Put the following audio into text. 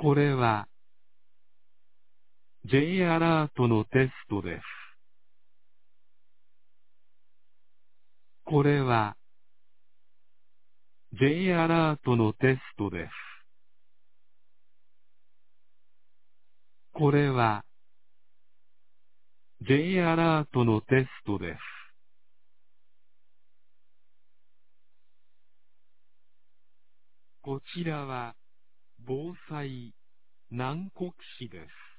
これは J アラートのテストです。これは J アラートのテストです。これは J アラートのテストです。こちらは防災南国市です。